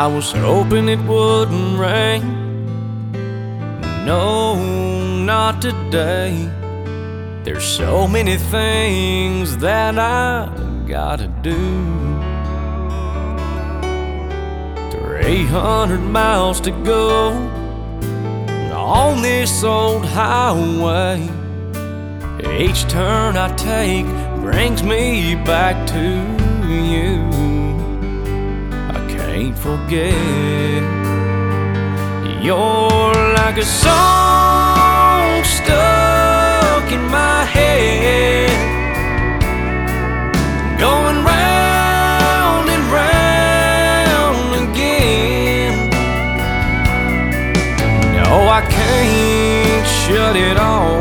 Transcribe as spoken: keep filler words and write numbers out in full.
I was hoping it wouldn't rain. No, not today. There's so many things that I gotta do. Three hundred miles to go on this old highway. Each turn I take brings me back to you. I can't forget. You're like a song stuck in my head, going round and round again. No, I can't shut it off.